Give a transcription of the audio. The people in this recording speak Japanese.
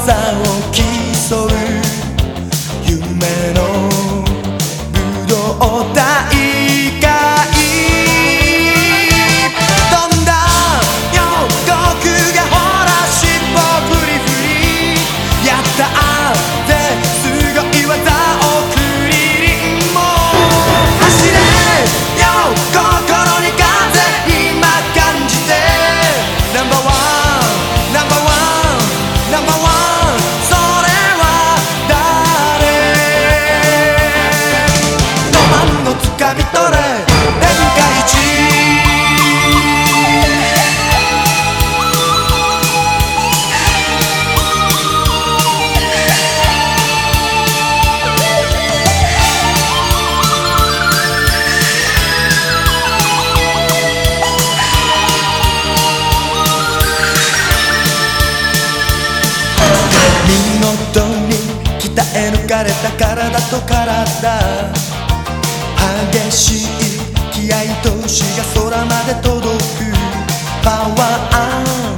技を競う夢の武道大会、どんだ予告がほら尻尾フリフリ、やったってすごい技をクリリンも走れよ心に風今感じてナンバーワンナンバーワンナンバーワン、それは誰？ロマンのつかみ取れ天下一、見事に鍛え抜かれた体と体、激しい気合としが空まで届くパワー